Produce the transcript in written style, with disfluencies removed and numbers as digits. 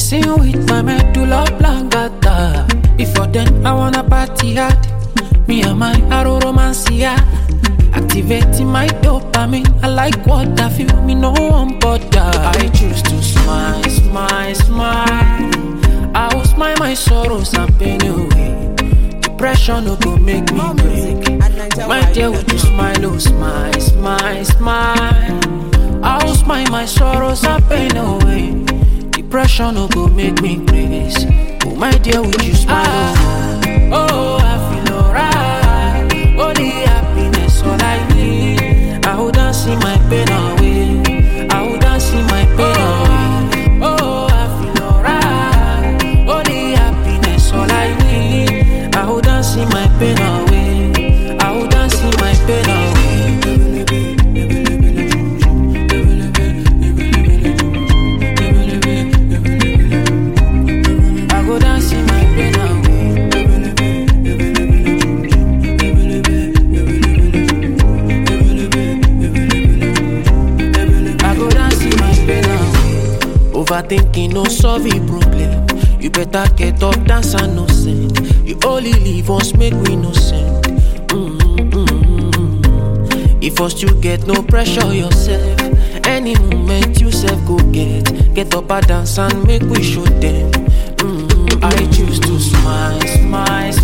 Messing with my medulla oblongata. Before then, I wanna party hard. Me and my aromancia. Activating my dopamine. I like what I feel, me no one bother. I choose to smile, smile, smile. I will smile my sorrows and pain away. Depression no go make me break. My dear, would you smile, oh smile, smile, smile. I will smile my sorrows and pain away. Depression no go make me grace. Oh my dear, would you smile? Oh, I feel alright. Only happiness all I need. I would dance in my pain away. I would dance in my pain away. Oh, I feel alright. Only happiness all I need. I would dance in my pain away. I would dance in my pain away. Overthinking no solve the problem. You better get up, dance and no send. You only live once, make we no send. If first you get no pressure yourself. Any moment you self go get up and dance and make we show them. I choose to smile, smile,